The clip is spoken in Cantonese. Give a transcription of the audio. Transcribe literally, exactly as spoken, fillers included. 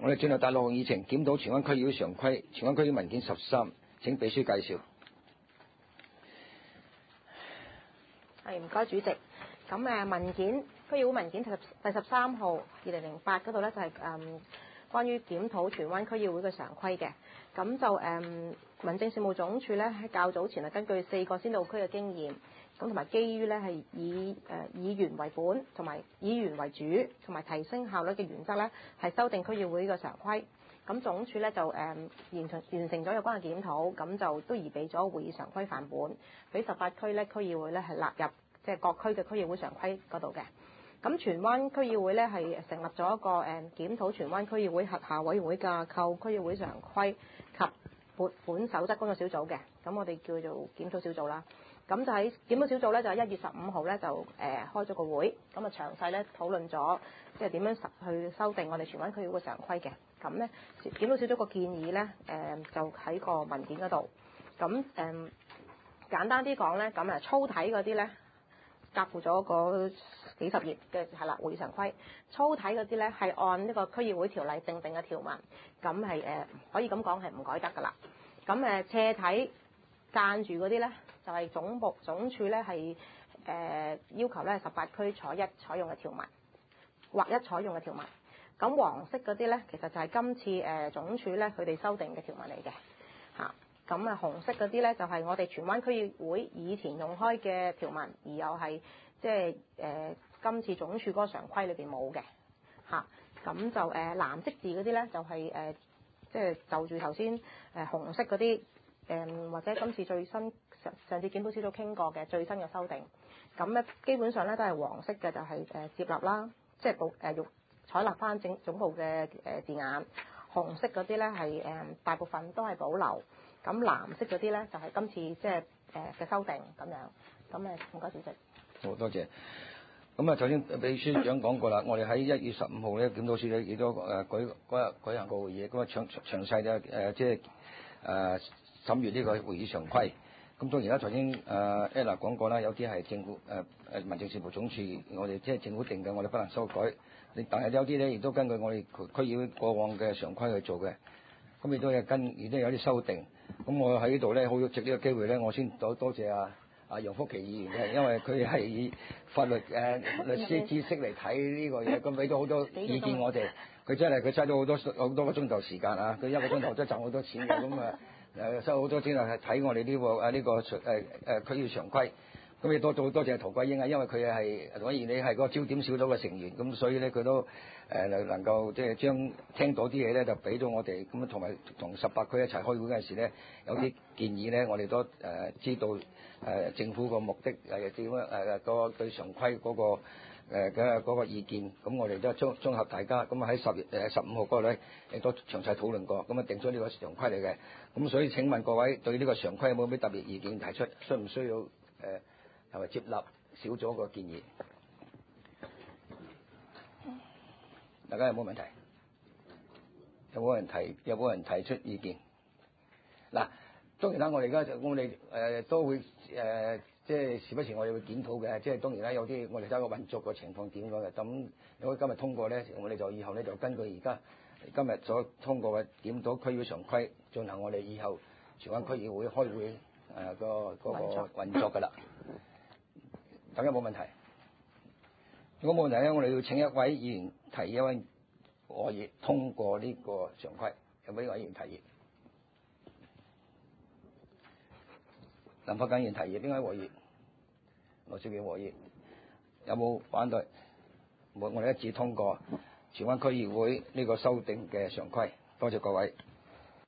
我哋進入第六項議程，檢討荃灣區議會常規。荃灣區議會文件十三，請秘書介紹。 係，唔該主席。咁誒文件區議會文件第十第十三號二零零八嗰度咧就係、是、誒、嗯、關於檢討荃灣區議會嘅常規嘅。咁就誒、嗯、民政事務總署咧喺較早前係根據四個先導區嘅經驗，咁同埋基於咧係以誒、呃、議員為本同埋議員為主同埋提升效率嘅原則咧，係修訂區議會嘅常規。咁總署咧就誒、嗯、完成完成咗有關嘅檢討，咁就都擬備咗會議常規範本，俾十八區咧區議會咧係納入即係、就是、各區嘅區議會常規嗰度嘅。咁荃灣區議會咧係成立咗一個誒檢討荃灣區議會轄下委員會架構、區議會常規及撥款守則工作小組嘅，咁我哋叫做檢討小組啦。咁就喺檢討小組咧，就喺一月十五號咧就誒、呃、開咗個會，咁啊詳細咧討論咗即係點樣去修訂我哋荃灣區議會常規嘅。咁咧檢討小組個建議咧誒、呃、就喺個文件嗰度。咁誒、呃、簡單啲講咧，咁啊粗體嗰啲咧。夾附咗個幾十頁嘅係啦，會議常規。粗體嗰啲咧係按呢個區議會條例訂定嘅條文，咁係誒可以咁講係唔改得㗎啦。咁誒斜體間住嗰啲咧就係、是、總部總署咧係誒要求咧十八區採一採用嘅條文，劃一採用嘅條文。咁黃色嗰啲咧其實就係今次誒、呃、總署咧佢哋修訂嘅條文嚟嘅嚇。咁啊，紅色嗰啲咧就係我哋荃灣區議會以前用開嘅條文，而又係即係誒今次總署嗰個常規裏邊冇嘅嚇。咁就誒、呃、藍色字嗰啲咧就係誒即係就住頭先誒紅色嗰啲誒或者今次最新上上次檢討小組傾過嘅最新嘅修訂。咁咧基本上咧都係黃色嘅就係、是、誒接納啦，即係保誒用採納翻整總部嘅誒字眼。紅色嗰啲咧係誒大部分都係保留。咁藍色嗰啲咧就係、是、今次即係誒嘅修訂咁樣，咁誒唔該主席。 好多謝。咁啊，頭先秘書長講過啦，我哋喺一月十五號咧檢討處咧亦都誒舉嗰日舉行個會議，咁啊詳詳細嘅誒即係誒審閱呢個會議常規。咁當然啦，頭先誒 Ella 講過啦，有啲係政府誒誒民政事務總署，我哋即係政府定嘅，我哋不能修改。但係有啲咧亦都根據我哋區議會過往嘅常規去做嘅。咁亦都有跟，亦都有啲修訂。咁我喺呢度咧，好藉呢個機會咧，我先多多謝阿阿楊福奇議員嘅，因為佢係以法律誒、呃、律師知識嚟睇呢個嘢，咁俾咗好多意見我哋。佢真係佢嘥咗好多好多個鐘頭時間啊！佢一個鐘頭都賺好多錢嘅，咁啊誒收好多錢啊，睇我哋呢、這個啊呢、這個誒誒區議會常規。咁亦多多多謝陶桂英啊，因為佢係可以你係個焦點小組嘅成員，咁所以咧佢都誒能能夠即係將聽到啲嘢咧就俾到我哋，咁同埋同十八區一齊開會嗰陣時咧，有啲建議咧我哋都誒知道誒政府個目的誒點樣誒個對常規嗰個誒嘅嗰個意見，咁我哋都綜綜合大家，咁啊喺十月誒十五號嗰度咧亦都詳細討論過，咁啊定咗呢個常規嚟嘅，咁所以請問各位對呢個常規有冇咩特別意見提出？需唔需要誒？係咪接納小組個建議？大家有冇問題？有冇人提？有冇人提出意見？嗱，當然啦，我哋而家我哋誒、呃、都會誒、呃，即係時不時我哋會檢討嘅。即係當然啦，有啲我哋睇個運作個情況點樣嘅。咁如果今日通過咧，我哋就以後咧就根據而家今日所通過嘅檢討區議會常規，進行我哋以後荃灣區議會開會誒、呃、個嗰個運作㗎啦。大家冇問題。如果冇問題咧，我哋要請一位議員提一位可以通過呢個常規。有冇呢位議員提議？林柏強議員提議，邊位和議？羅少健和議。有冇反對？冇，我哋一致通過荃灣區議會呢個修訂嘅常規。多謝各位。